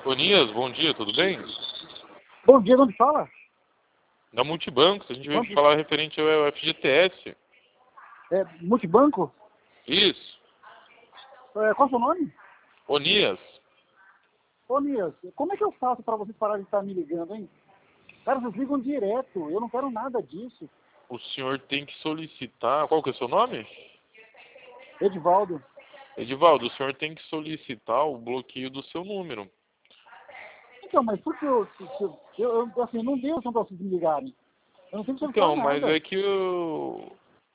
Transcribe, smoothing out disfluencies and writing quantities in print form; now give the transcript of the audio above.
Onias, bom dia, tudo bem? Bom dia, onde fala? Da Multibancos, a gente veio Onde? falar referente ao FGTS. É, multibanco? Isso. Qual é o seu nome? Onias, Ô, Nias, como é que eu faço para vocês pararem de estar me ligando, hein? Cara, vocês ligam direto, eu não quero nada disso. o senhor tem que solicitar... Qual que é o seu nome? Edivaldo. Edivaldo, o senhor tem que solicitar o bloqueio do seu número. Então, mas por que assim, não deu para vocês me ligarem. Eu não tenho que solicitar Então, mas nada. é que